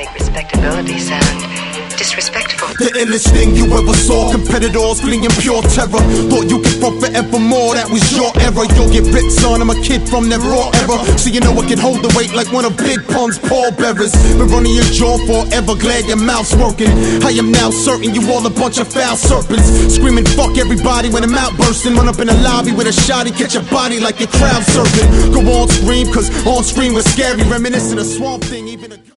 make respectability sound disrespectful. The illest thing you ever saw, competitors fleeing pure terror. Thought you could front forevermore, that was your error. You'll get bit, son, I'm a kid from never or ever. So you know I can hold the weight like one of Big Pun's pallbearers. Been running your jaw forever, glad your mouth's working. I am now certain you all a bunch of foul serpents. Screaming fuck everybody when I'm out bursting. Run up in the lobby with a shotty, catch a body like your crowd surfing. Go on scream, cause on screen was scary. Reminiscent of Swamp Thing, even a